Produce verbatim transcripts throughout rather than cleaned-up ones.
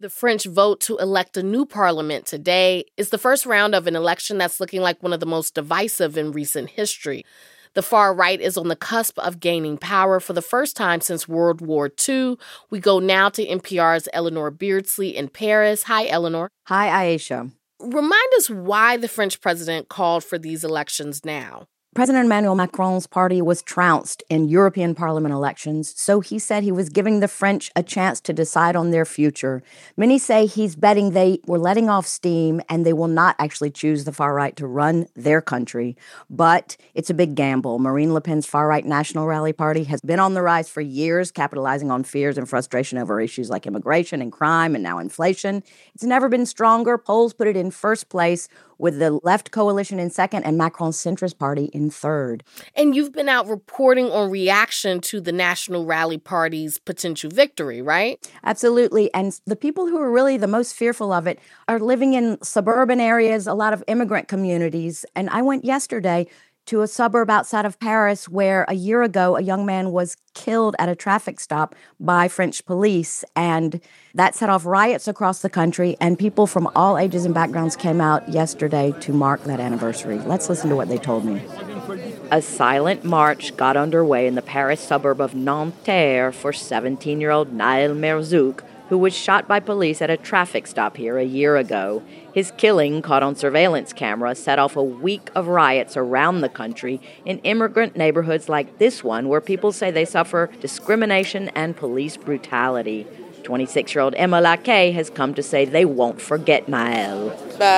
The French vote to elect a new parliament today is the first round of an election that's looking like one of the most divisive in recent history. The far right is on the cusp of gaining power for the first time since World War Two. We go now to N P R's Eleanor Beardsley in Paris. Hi, Eleanor. Hi, Aisha. Remind us why the French president called for these elections now. President Emmanuel Macron's party was trounced in European Parliament elections, so he said he was giving the French a chance to decide on their future. Many say he's betting they were letting off steam and they will not actually choose the far right to run their country. But it's a big gamble. Marine Le Pen's far-right National Rally Party has been on the rise for years, capitalizing on fears and frustration over issues like immigration and crime and now inflation. It's never been stronger. Polls put it in first place, with the left coalition in second and Macron's centrist party in third. And you've been out reporting on reaction to the National Rally Party's potential victory, right? Absolutely. And the people who are really the most fearful of it are living in suburban areas, a lot of immigrant communities. And I went yesterday to a suburb outside of Paris where a year ago a young man was killed at a traffic stop by French police. And that set off riots across the country, and people from all ages and backgrounds came out yesterday to mark that anniversary. Let's listen to what they told me. A silent march got underway in the Paris suburb of Nanterre for seventeen-year-old Naël Merzouk, who was shot by police at a traffic stop here a year ago. His killing, caught on surveillance camera, set off a week of riots around the country in immigrant neighborhoods like this one, where people say they suffer discrimination and police brutality. twenty-six-year-old Emma Laquet has come to say they won't forget Naël.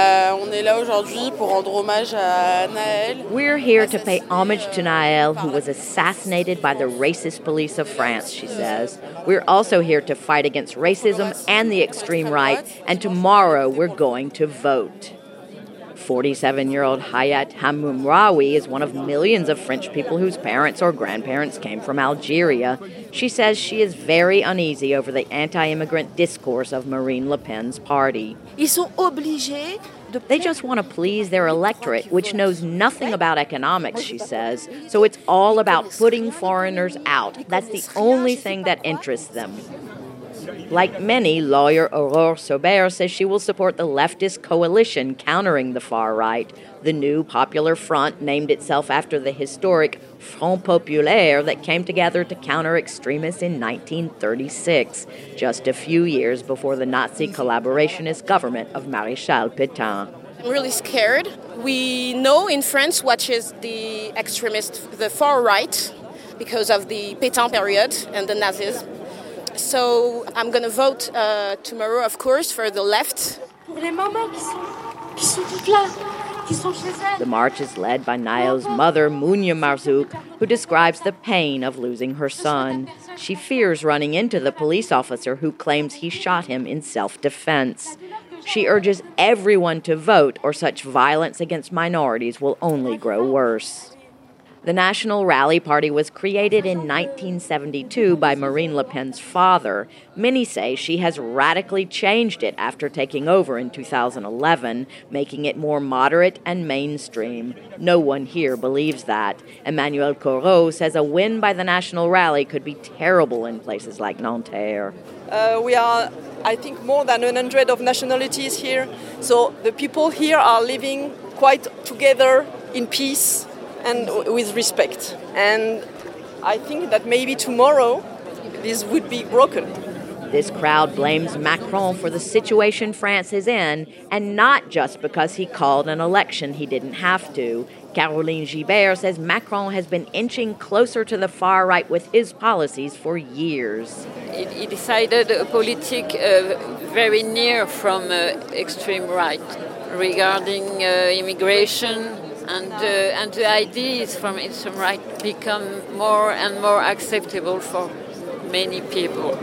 We're here to pay homage to Naël, who was assassinated by the racist police of France, she says. We're also here to fight against racism and the extreme right, and tomorrow we're going to vote. forty-seven-year-old Hayat Hammoumraoui is one of millions of French people whose parents or grandparents came from Algeria. She says she is very uneasy over the anti-immigrant discourse of Marine Le Pen's party. They just want to please their electorate, which knows nothing about economics, she says. So it's all about putting foreigners out. That's the only thing that interests them. Like many, lawyer Aurore Saubert says she will support the leftist coalition countering the far right. The new Popular Front named itself after the historic Front Populaire that came together to counter extremists in nineteen thirty-six, just a few years before the Nazi collaborationist government of Maréchal Pétain. I'm really scared. We know in France what is the extremist, the far right, because of the Pétain period and the Nazism. So I'm going to vote uh, tomorrow, of course, for the left. The march is led by Naël's mother, Mounia Marzouk, who describes the pain of losing her son. She fears running into the police officer who claims he shot him in self-defense. She urges everyone to vote, or such violence against minorities will only grow worse. The National Rally Party was created in nineteen seventy-two by Marine Le Pen's father. Many say she has radically changed it after taking over in two thousand eleven, making it more moderate and mainstream. No one here believes that. Emmanuel Corot says a win by the National Rally could be terrible in places like Nanterre. Uh, we are, I think, more than one hundred of nationalities here. So the people here are living quite together in peace and with respect. And I think that maybe tomorrow this would be broken. This crowd blames Macron for the situation France is in, and not just because he called an election he didn't have to. Caroline Gibert says Macron has been inching closer to the far right with his policies for years. He, he decided a politic uh, very near from uh, extreme right regarding uh, immigration. And, uh, and the ideas from extreme right become more and more acceptable for many people.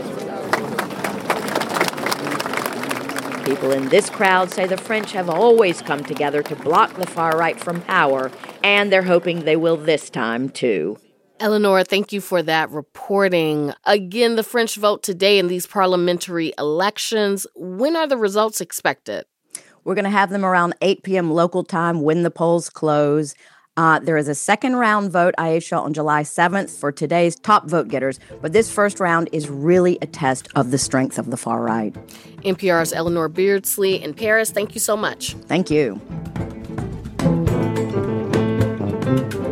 People in this crowd say the French have always come together to block the far right from power, and they're hoping they will this time, too. Eleanor, thank you for that reporting. Again, the French vote today in these parliamentary elections. When are the results expected? We're going to have them around eight p.m. local time when the polls close. Uh, there is a second round vote, Aisha, on July seventh for today's top vote getters. But this first round is really a test of the strength of the far right. N P R's Eleanor Beardsley in Paris, thank you so much. Thank you.